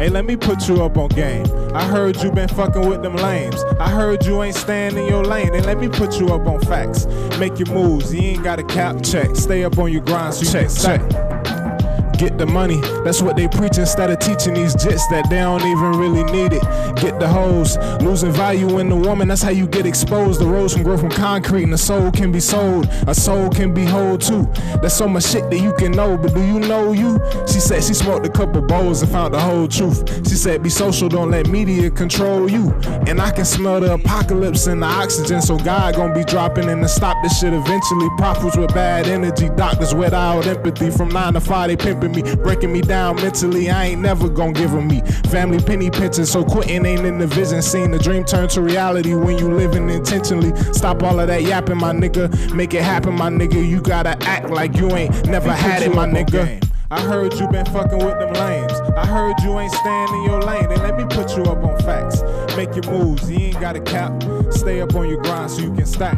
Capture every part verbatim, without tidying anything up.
Hey, let me put you up on game. I heard you been fucking with them lames. I heard you ain't staying in your lane. Hey, let me put you up on facts. Make your moves, you ain't got a cap check. Stay up on your grind so you check, check. Get the money, that's what they preach instead of teaching these jits that they don't even really need it. Get the hoes, losing value in the woman, that's how you get exposed. The rose can grow from concrete and the soul can be sold. A soul can be whole too. There's so much shit that you can know, but do you know you? She said she smoked a couple bowls and found the whole truth. She said be social, don't let media control you. And I can smell the apocalypse in the oxygen, so God gon' be dropping in to stop this shit eventually. Prophets with bad energy, doctors without empathy. From nine to five they pimping me, breaking me down mentally. I ain't never gonna give them me family penny pinching, so quitting ain't in the vision. Seeing the dream turn to reality when you living intentionally. Stop all of that yapping, my nigga. Make it happen, my nigga. You gotta act like you ain't never had it, my nigga. I heard you been fucking with them lames. I heard you ain't staying in your lane. And let me put you up on facts. Make your moves, you ain't got a cap. Stay up on your grind so you can stack.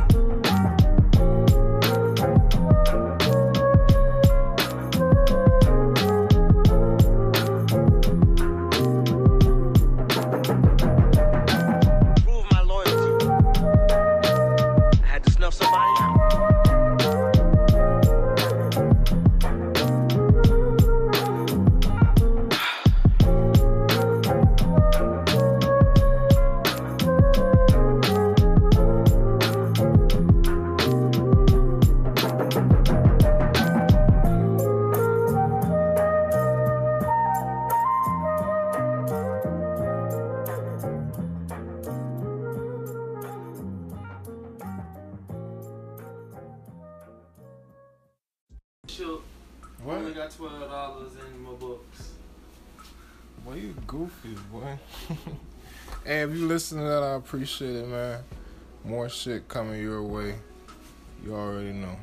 What? I only got twelve dollars in my books. Boy, you goofy, boy. Hey, if you listen to that, I appreciate it, man. More shit coming your way. You already know.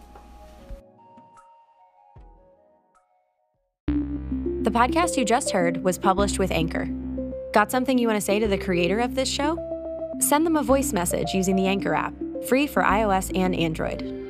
The podcast you just heard was published with Anchor. Got something you want to say to the creator of this show? Send them a voice message using the Anchor app, free for iOS and Android.